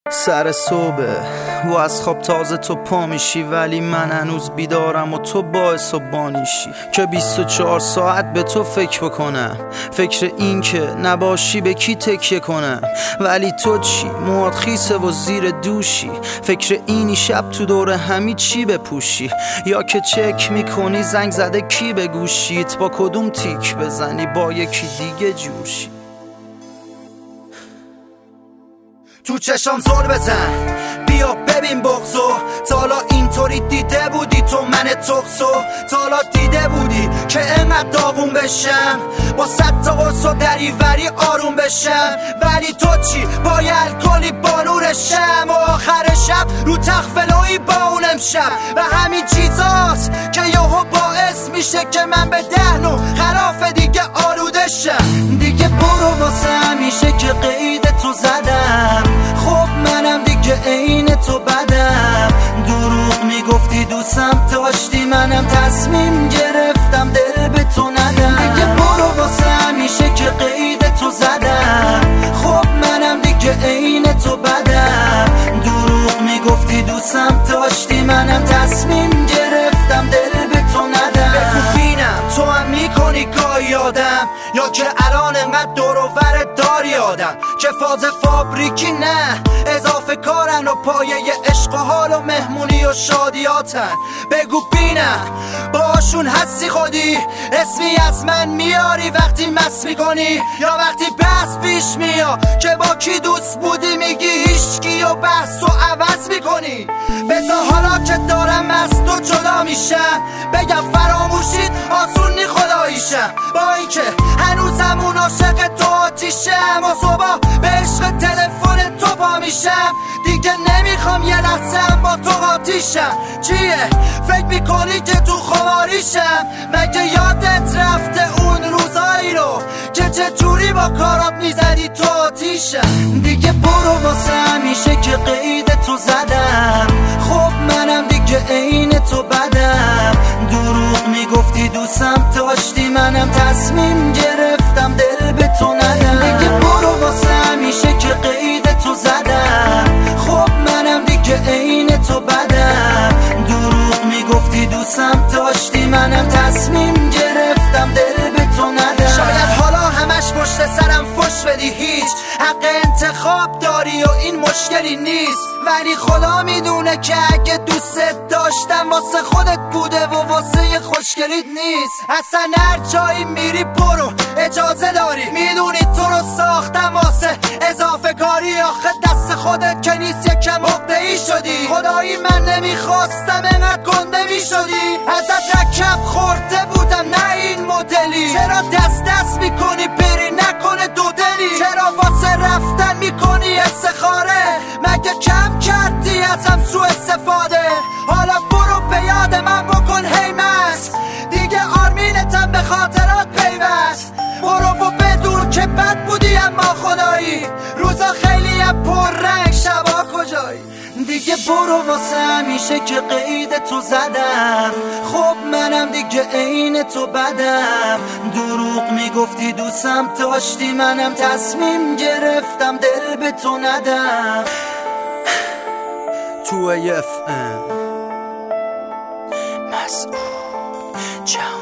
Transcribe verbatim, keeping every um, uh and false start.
سر صبح و از خواب تازه تو پا میشی، ولی من هنوز بیدارم و تو باعث و بانیشی که بیست و چهار ساعت به تو فکر بکنم، فکر این که نباشی به کی تکیه کنم. ولی تو چی؟ موات خیسه و زیر دوشی، فکر اینی شب تو دور همی چی بپوشی، یا که چک میکنی زنگ زده کی به گوشیت، با کدوم تیک بزنی با یکی دیگه جوشی. تو چشام زل بزن بیا ببین بغضو، تا حالا اینطوری دیده بودی تو من تقصو؟ تا حالا دیده بودی که انقدر داغون بشم، با صد تا قرص و دریوری آروم بشم؟ ولی تو چی؟ با الکلی با نورشم و آخر شب رو تخت فلوی با اون امشب، و همین چیزاست که یهو باعث میشه که من به دهنو خلاف دیگه آلوده شم. دیگه برو واسه همیشه که قید تو زدم، خب منم دیگه عین تو بدم. دروغ میگفتی دوستم داشتی، منم تصمیم گرفتم دل به تو ندم. دیگه برو واسه همیشه که قید تو زدم، خب منم دیگه عین تو بدم. دروغ میگفتی دوستم داشتی، منم تصمیم گرفتم دل به تو ندم. بگو بینم تو هم میکنی گاهی آدم، یا که الان انقدر دور و ور داری آدم که فاز فابریکی نه اضافه کارن و پایه عشق و حال و مهمونی و شادیاتن. بگو بینم باشون هستی خودی، اسمی از من میاری وقتی مس میکنی، یا وقتی بحث پیش میاد که با کی دوست بودی میگی هیچکی و بحث و عوض میکنی. بذار حالا که دارم از تو جدا میشم بگم فراموشید آسون نی خداییشم، با اینکه هنوزم اون عاشق تو آتیشم و صبح به عشق تلفن تو پا میشم. دیگه نمیخوام یه لحظه با تو قاطیشم. چیه؟ فکر میکنی که تو خواریشم؟ مگه یادت رفته اون روزایی رو که چه جوری با کارات میزدی تو آتیشم؟ دیگه برو واسه همیشه که قید تو زدم، خب منم دیگه عین تو بدم. دروغ میگفتی دوستم داشتی، منم تصمیم گرفتم دل به تو ندم. دیگه برو واسه همیشه که قید تو زدم، خب منم دیگه عین تو بدم. دروغ میگفتی دوستم داشتی، منم تصمیم گرفتم دل به تو ندم. شاید حالا همش پشت سرم فش بدی، هیچ حق انتخاب داری و این مشکلی نیست، ولی خدا میدونه که اگه دوستت داشتم واسه خودت بوده و واسه خوشگلیت نیست. اصلا هر جایی میری برو اجازه داری، میدونی تو رو ساختم واسه اضافه کاری، آخه دست خودت که نیست یکم عقده‌ای شدی. خدایی من نمیخواستم انقدر گنده میشدی، ازت رکب خورده بودم نه این مدلی. چرا دست دست میکنی بری نکنه دو دلی؟ چرا واسه رفتن میکنی استخاره؟ مگه کم کردی ازم سو استفاده؟ حالا برو به یاد من بکن هی مست، دیگه آرمینتم به خاطرات پیوست. برو و بدون که بد بودی اما خدایی، روزا خیلی هم پر رنگ شبا کجایی. دیگه برو واسه همیشه که قید تو زدم، خب منم دیگه عین تو بدم. دروغ میگفتی دوستم داشتی، منم تصمیم گرفتم دل به تو ندم. تو اف ام مسعود جان.